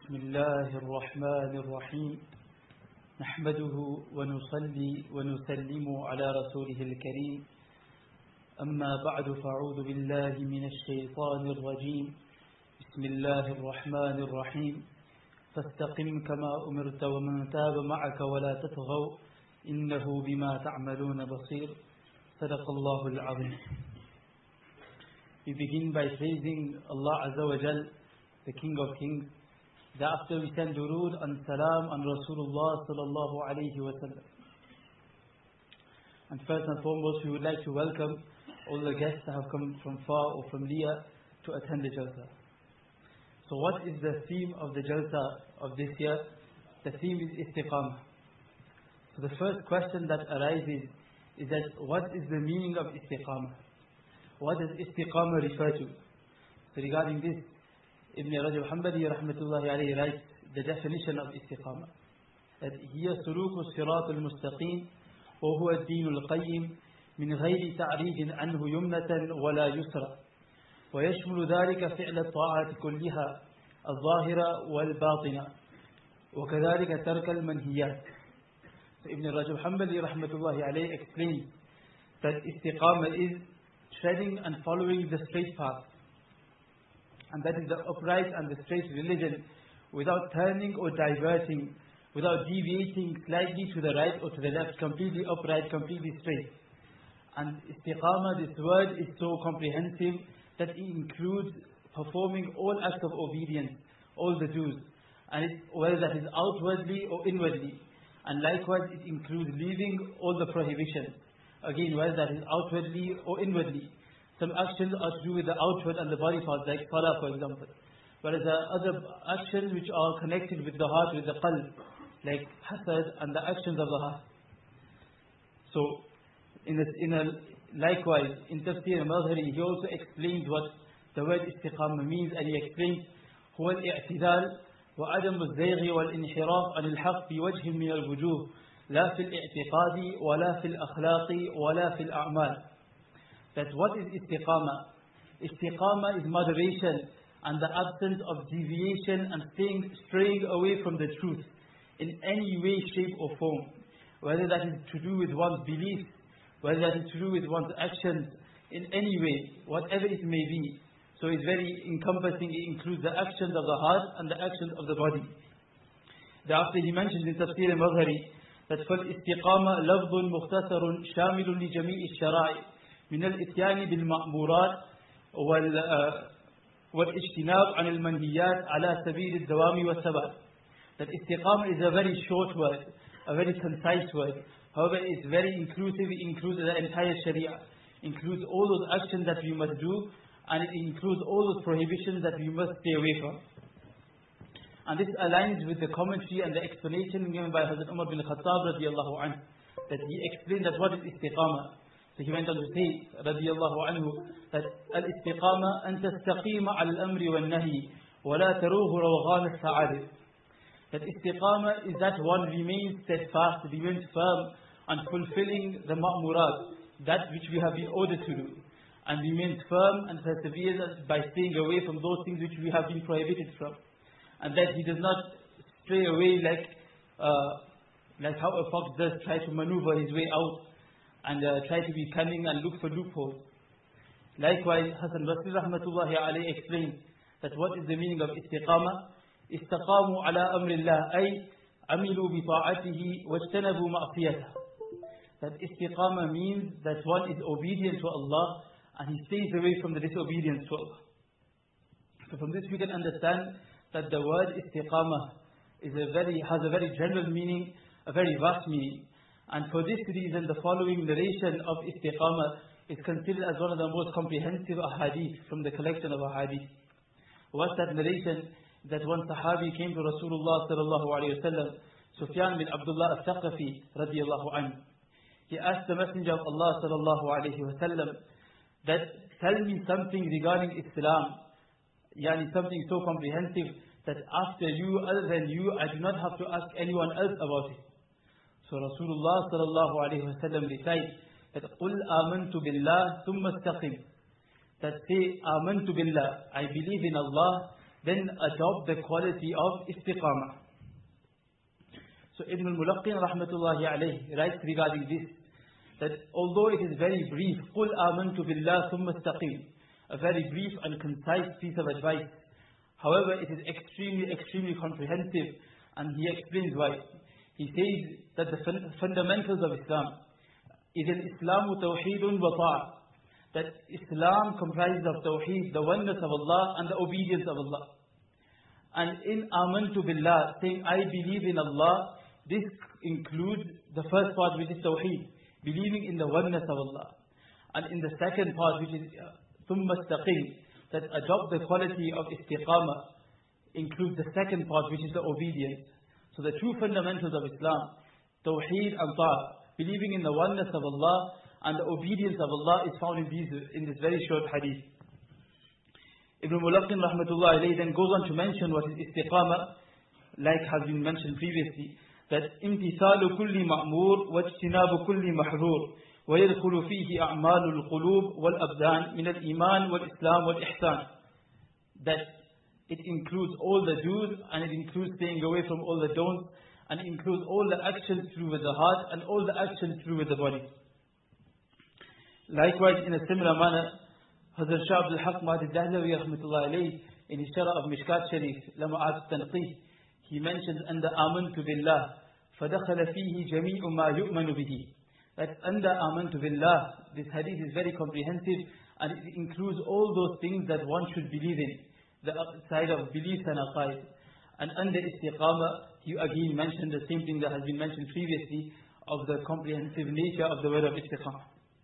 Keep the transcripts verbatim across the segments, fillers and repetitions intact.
بسم الله الرحمن الرحيم نحمده ونصلي ونسلم على رسوله الكريم أما بعد فأعوذ بالله من الشيطان الرجيم بسم الله الرحمن الرحيم فاستقم كما أمرت ومن تاب معك ولا تطغوا إنه بما تعملون بصير صدق الله العظيم. We begin by praising Allah Azza wa Jal, the King of Kings. Thereafter we send durood and salam on Rasulullah sallallahu alayhi wa sallam. And first and foremost, we would like to welcome all the guests that have come from far or from near to attend the Jalsa. So what is the theme of the Jalsa of this year? The theme is Istiqamah. So the first question that arises is that what is the meaning of Istiqamah? What does Istiqamah refer to? So regarding this, Ibn Rajab al-Hanbali rahmatullahi alayhi writes the definition of Istiqamah. That هي سلوك الصراط المستقيم وهو الدين القيم من غير تعريج عنه يمنة ولا يسرى ويشمل ذلك فعل الطاعات كلها الظاهرة والباطنة وكذلك ترك المنهيات. So Ibn Rajab al-Hanbali rahmatullahi alayhi explains that Istiqamah is treading and following the straight path. And that is the upright and the straight religion, without turning or diverting, without deviating slightly to the right or to the left, completely upright, completely straight. And Istiqamah, this word is so comprehensive that it includes performing all acts of obedience, all the dues, and it, whether that is outwardly or inwardly. And likewise it includes leaving all the prohibitions, again whether that is outwardly or inwardly. Some actions are to do with the outward and the body parts, like salah for example. Whereas there are other actions which are connected with the heart, with the qalb, like hasad and the actions of the heart. So, in a, in a, likewise, in Tafsir al-Mazhari, he also explains what the word Istiqamah means, and he explains هو الاعتدال وعدم الزيغ والانحراف عن الحق في وجه من الوجوه لا في الاعتقاد ولا في الأخلاق ولا في الأعمال. That what is Istiqamah? Istiqamah is moderation and the absence of deviation and staying, straying away from the truth in any way, shape or form. Whether that is to do with one's beliefs, whether that is to do with one's actions, in any way, whatever it may be. So it's very encompassing, it includes the actions of the heart and the actions of the body. Thereafter he mentions in Tafsir al-Mazhari that فَالْإِسْتِقَامَةُ لَفْظٌ مُخْتَصَرٌ شَامِلٌ لِجَمِيعِ الشَّرَائِعِ من الاتيان بالمأمورات والاجتناب عن المنهيات على سبيل الدوام والثبات. That Istiqamah is a very short word, a very concise word. However, it's very inclusive. It includes the entire Sharia, includes all those actions that we must do, and it includes all those prohibitions that we must stay away from. And this aligns with the commentary and the explanation given by Hazrat Umar bin Khattab radiallahu anhu, that he explained that what is Istiqamah. So he went on to say, radiallahu anhu, that al-istiqama an tastaqima al-amri wal-nahi wa la taruhu rawghan al-sa'adih. That istiqama is that one remains steadfast, remains firm on fulfilling the ma'murat, that which we have been ordered to do, and remains firm and perseveres by staying away from those things which we have been prohibited from. And that he does not stray away like, uh, like how a fox does, try to maneuver his way out and uh, try to be cunning and look for loopholes. Likewise, Hasan Basri rahmatullahi alayhi explains that what is the meaning of istiqamah? Istaqamu ala amrillah, ay amilu bi ta'atihi wajtanabu ma'siyatah. That istiqamah means that one is obedient to Allah and he stays away from the disobedience to Allah. So from this we can understand that the word istiqamah is a very, has a very general meaning, a very vast meaning. And for this reason, the following narration of Istiqamah is considered as one of the most comprehensive ahadith from the collection of ahadith. What's that narration? That one Sahabi came to Rasulullah sallallahu alayhi wa sallam, Sufyan bin Abdullah al-Thaqafi radiallahu anhu. He asked the Messenger of Allah sallallahu alayhi wa sallam that, tell me something regarding Islam, yani something so comprehensive that after you, other than you, I do not have to ask anyone else about it. So Rasulullah sallallahu alayhi wa sallam replied that قُلْ آمَنْتُ بِاللَّهِ ثُمَّ اسْتَقِمْ. That say, آمَنْتُ بِاللَّهِ, I believe in Allah, then adopt the quality of istiqamah. So Ibn al-Mulaqqin rahmatullahi alayhi writes regarding this, that although it is very brief, قُلْ آمَنْتُ بِاللَّهِ ثُمَّ اسْتَقِيمُ, a very brief and concise piece of advice. However, it is extremely, extremely comprehensive, and he explains why. He says that the fun fundamentals of Islam is al-Islamu tawheedun wa ta'a, that Islam comprises of tawheed, the oneness of Allah and the obedience of Allah. And in amantu billah, saying I believe in Allah, this includes the first part, which is tawheed, believing in the oneness of Allah. And in the second part, which is thumma istaqim, that adopt the quality of istiqamah, includes the second part, which is the obedience. So the two fundamentals of Islam, tawheed and ta'a, believing in the oneness of Allah and the obedience of Allah, is found in, these, in this very short hadith. Ibn Mulaqqin rahmatullah alayhi then goes on to mention what is istiqamah, like has been mentioned previously, that imtithalu kulli ma'mur wa ijtinabu kulli mahrur wa yadkhulu fihi a'malu al-qulub wal-abdan min al-iman wal-islam wal-ihsan. That it includes all the do's and it includes staying away from all the don'ts, and it includes all the actions through with the heart and all the actions through with the body. Likewise, in a similar manner, Hazrat Shah Abdul Haq Mahdi Dahlawi rahmatullah alayhi, in his Sharah of Mishkat Sharif, Lama'at Tanqih, he mentions under Amantu Billah, فَدَخَلَ فِيهِ جَمِيعُ مَا يُؤْمَنُ بِهِ. That under Amantu Billah, this hadith is very comprehensive, and it includes all those things that one should believe in, the side of beliefs and aqaid. And under Istiqamah, you again mentioned the same thing that has been mentioned previously, of the comprehensive nature of the word of Istiqamah.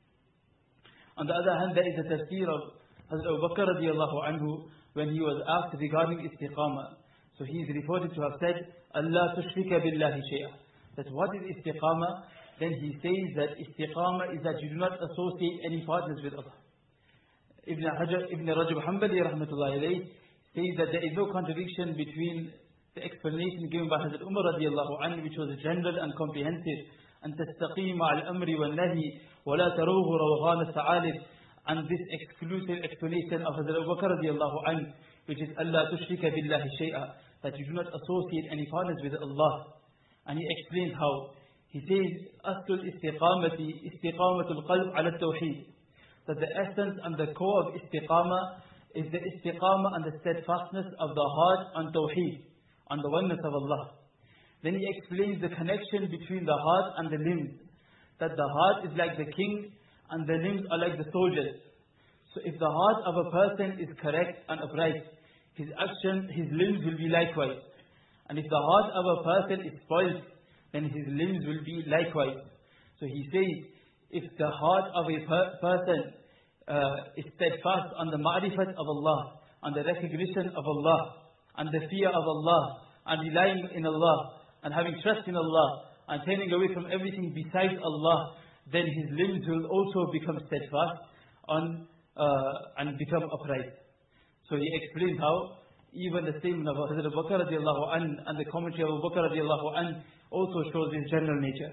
On the other hand, there is a tafsir of Hazrat Abu Bakr radiallahu anhu, when he was asked regarding istiqamah. So he is reported to have said, Allah tushrika billahi shay'a. That what is istiqamah? Then he says that istiqamah is that you do not associate any partners with Allah. Ibn Hajar, Ibn Rajab Hanbali rahmatullahi alayhi says that there is no contradiction between the explanation given by Hazrat Umar radiallahu anhu, which was general and comprehensive, and tastaqim al-amri wal-nahi وَلَا تَرُوهُ رَوْغَانَ الثَّعَالِبِ, and this exclusive explanation of Hazrat Abu Bakr radiallahu anhu, which is Allah tushrika billahi shay'a, that you do not associate any partners with Allah. And he explains how. He says, أَصْلُ الْإِسْتِقَامَةِ إِسْتِقَامَةُ الْقَلْبِ عَلَى التَّوْحِيدِ, that the essence and the core of istiqamah is the istiqamah and the steadfastness of the heart on tawheed, on the oneness of Allah. Then he explains the connection between the heart and the limbs, that the heart is like the king and the limbs are like the soldiers. So if the heart of a person is correct and upright, his action, his limbs will be likewise. And if the heart of a person is spoiled, then his limbs will be likewise. So he says, if the heart of a per person uh, is steadfast on the ma'rifat of Allah, on the recognition of Allah, and the fear of Allah, and relying in Allah, and having trust in Allah, and turning away from everything besides Allah, then his limbs will also become steadfast on, uh, and become upright. So he explains how even the statement of Hazrat Abu Bakr radiallahu anhu and the commentary of Abu Bakr radiallahu anhu also shows his general nature.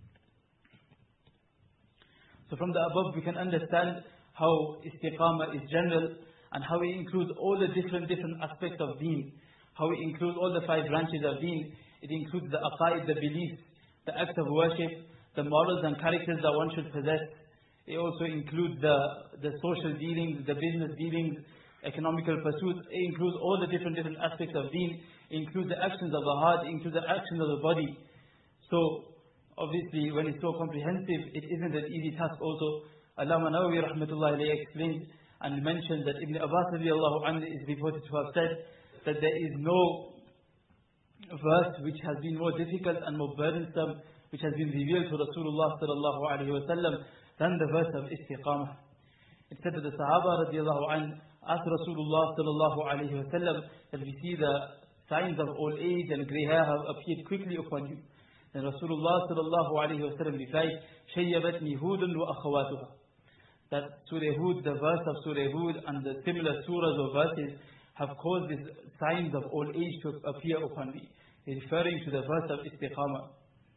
So from the above we can understand how istiqamah is general, and how it includes all the different different aspects of deen, how it includes all the five branches of deen. It includes the aqaid, the beliefs, the acts of worship, the morals and characters that one should possess. It also includes the, the social dealings, the business dealings, economical pursuits. It includes all the different different aspects of deen. It includes the actions of the heart, it includes the actions of the body. So, obviously, when it's so comprehensive, it isn't an easy task also. Allama Nawawi rahmatullahi alayhi explained and mentioned that Ibn Abbas radiallahu anhu is reported to have said that there is no verse which has been more difficult and more burdensome, which has been revealed to Rasulullah sallallahu alayhi wa sallam, than the verse of istiqamah. It said that the Sahaba radiallahu anhu asked Rasulullah sallallahu alayhi wa sallam that we see the signs of old age and grey hair have appeared quickly upon you. Then Rasulullah sallallahu alayhi wa sallam replied, شَيَّبَتْنِي هُودٌ وَأَخَوَاتُهَا, that Surah Hud, the verse of Surah Hud and the similar surahs or verses have caused these signs of old age to appear upon me, referring to the verse of istiqamah.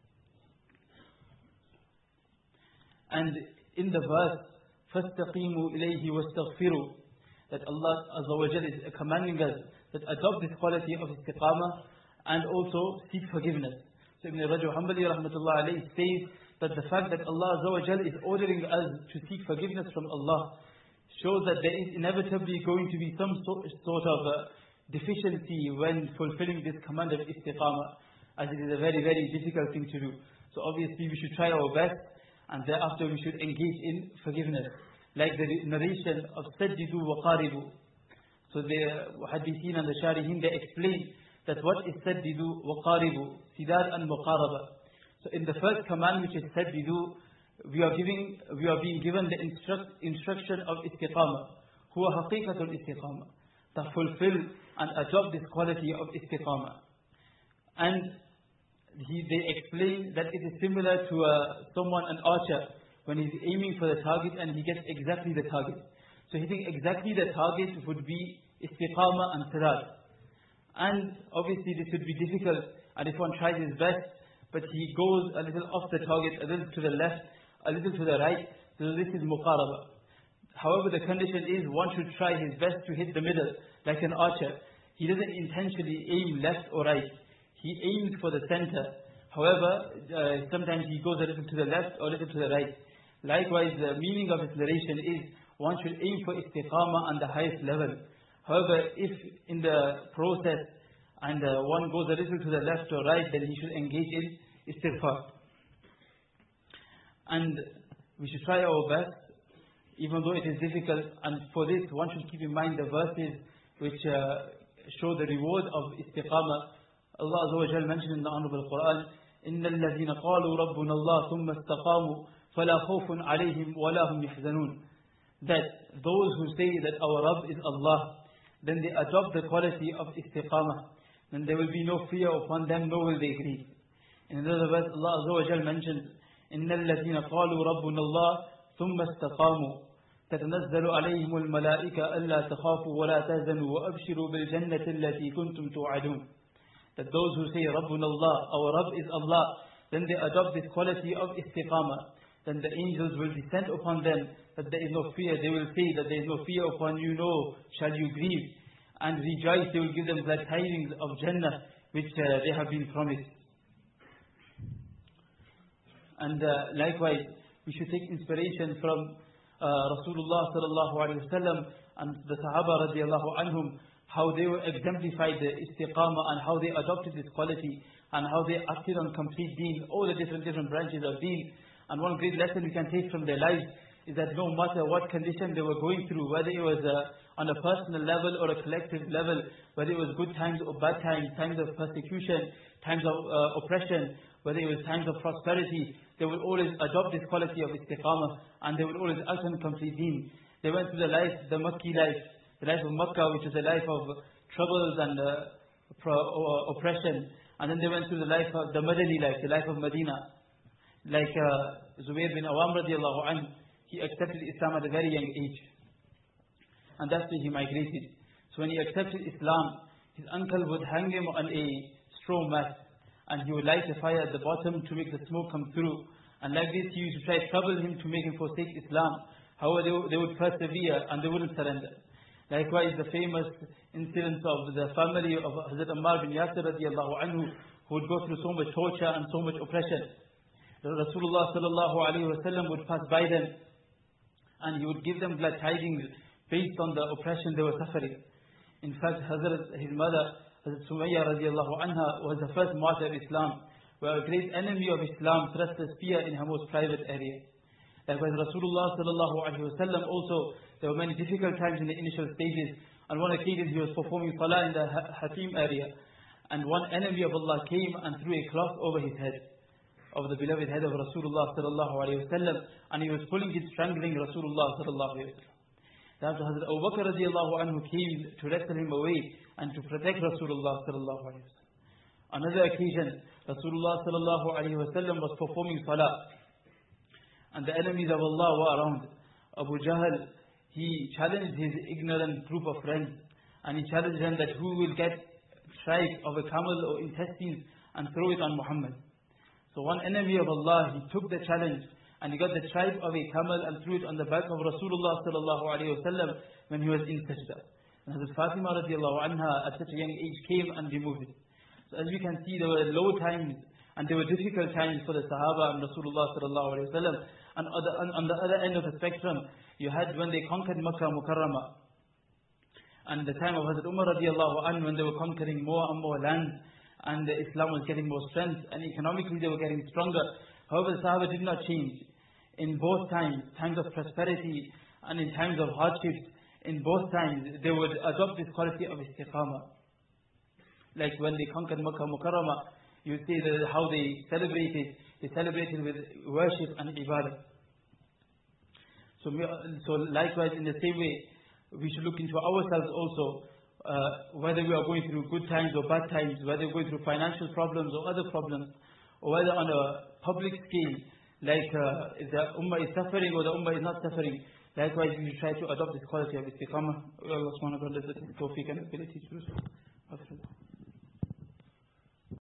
And in the verse, فَاسْتَقِيمُوا إِلَيْهِ وَاسْتَغْفِرُوا, that Allah Azza wa Jalla is commanding us that adopt this quality of istiqamah and also seek forgiveness. So Ibn Rajab Hanbali rahmatullah alayhi says that the fact that Allah Azza wa Jal is ordering us to seek forgiveness from Allah shows that there is inevitably going to be some so, sort of uh, deficiency when fulfilling this command of istiqamah, as it is a very, very difficult thing to do. So obviously we should try our best, and thereafter we should engage in forgiveness. Like the narration of Sajjidu wa Qaribu. So the Muhaddithin and the Sharihin, they explain that what is Sajjidu wa Qaribu, Sidad and Muqaraba. So in the first command, which is Sajjidu, we are giving, we are being given the instruct, instruction of istiqamah. Huwa haqiqatul istiqamah. To fulfill and adopt this quality of istiqamah. And he, they explain that it is similar to uh, someone, an archer, when he's aiming for the target and he gets exactly the target. So hitting exactly the target would be istiqamah and sadat. And obviously this would be difficult, and if one tries his best, but he goes a little off the target, a little to the left, a little to the right, so this is muqaraba. However, the condition is one should try his best to hit the middle, like an archer. He doesn't intentionally aim left or right. He aims for the center. However, uh, sometimes he goes a little to the left or a little to the right. Likewise, the meaning of this narration is one should aim for istiqamah on the highest level. However, if in the process and uh, one goes a little to the left or right, then he should engage in istighfar. And we should try our best, even though it is difficult. And for this, one should keep in mind the verses which uh, show the reward of istiqamah. Allah Azza wa Jal mentioned in the Honorable Quran, إِنَّ الَّذِينَ قَالُوا رَبُّنَا اللَّهُ ثُمَّ اسْتَقَامُوا فَلَا خَوْفٌ عَلَيْهِمْ وَلَا هُمْ يَحْزَنُونَ. That those who say that our Rabb is Allah, then they adopt the quality of istiqamah, then there will be no fear upon them, nor will they grieve. In another verse, Allah Azza wa Jal mentions, إِنَّ الَّذِينَ قَالُوا رَبُّنَا اللَّهُ ثُمَّ اسْتَقَامُوا تَتَنَزَّلُ عَلَيْهِمُ الْمَلَائِكَةُ أَلَّا تَخَافُوا وَلَا تَحْزَنُوا وَأَبْشِرُوا بِالْجَنَّةِ الَّتِي كُنْتُمْ تُوعَدُونَ. That those who say Rabbuna Allah, our Rabb is Allah, then they adopt this quality of istiqamah. Then the angels will descend upon them, that there is no fear. They will say that there is no fear upon you, no shall you grieve. And rejoice, they will give them glad tidings of Jannah, which uh, they have been promised. And uh, likewise, we should take inspiration from uh, Rasulullah sallallahu alaihi wasallam and the Sahaba radiallahu anhum, how they were exemplified the istiqamah and how they adopted this quality and how they acted on complete deen, all the different different branches of deen. And one great lesson we can take from their lives is that no matter what condition they were going through, whether it was uh, on a personal level or a collective level, whether it was good times or bad times, times of persecution, times of uh, oppression, whether it was times of prosperity, they would always adopt this quality of istiqamah and they would always act on complete deen. They went through the life, the Makki life, the life of Makkah, which is a life of troubles and uh, pro, uh, oppression. And then they went through the life of the Madani life, the life of Medina. Like uh, Zubayr bin Awam radiallahu anhu, he accepted Islam at a very young age. And that's why he migrated. So when he accepted Islam, his uncle would hang him on a straw mat. And he would light a fire at the bottom to make the smoke come through. And like this, he used to try to trouble him to make him forsake Islam. However, they, they would persevere and they wouldn't surrender. Likewise, the famous incidents of the family of Hazrat Ammar bin Yasir radiallahu anhu, who would go through so much torture and so much oppression. Rasulullah sallallahu alayhi wa sallam would pass by them and he would give them glad tidings based on the oppression they were suffering. In fact, Hazrat, his mother, Hazrat Sumayya radiallahu anha, was the first martyr of Islam, where a great enemy of Islam thrust a spear in her most private area. Likewise, Rasulullah sallallahu alayhi wa sallam also, there were many difficult times in the initial stages. On one occasion, he was performing salah in the Hatim area, and one enemy of Allah came and threw a cloth over his head, of the beloved head of Rasulullah sallallahu alayhi wa sallam, and he was pulling it, strangling Rasulullah sallallahu alayhi wa sallam. After Hazrat Abu Bakr radiallahu anhu came to wrestle him away and to protect Rasulullah sallallahu alayhi wa sallam. Another occasion, Rasulullah sallallahu alayhi wa sallam was performing salah, and the enemies of Allah were around. Abu Jahl, he challenged his ignorant group of friends, and he challenged them that who will get tribe of a camel or intestines and throw it on Muhammad. So one enemy of Allah, he took the challenge and he got the tribe of a camel and threw it on the back of Rasulullah sallallahu alayhi wa sallam when he was in sajda. And Hazrat Fatima radiallahu anha at such a young age came and removed it. So as we can see, there were low times and there were difficult times for the Sahaba and Rasulullah sallallahu alayhi wa sallam. And on the, on the other end of the spectrum, you had when they conquered Makkah Mukarramah. And the time of Hazrat Umar radiallahu anhu, when they were conquering more and more land, and Islam was getting more strength, and economically they were getting stronger. However, the Sahaba did not change. In both times, times of prosperity and in times of hardships, in both times, they would adopt this quality of istiqamah. Like when they conquered Makkah Mukarramah, you see that how they celebrated. They celebrated with worship and ibadah. So, so likewise, in the same way, we should look into ourselves also, uh, whether we are going through good times or bad times, whether we're going through financial problems or other problems, or whether on a public scale, like uh, if the ummah is suffering or the ummah is not suffering. Likewise, we should try to adopt this quality of istiqamah. Allah subhanahu wa ta'ala gives us the tawfiq and ability to do so.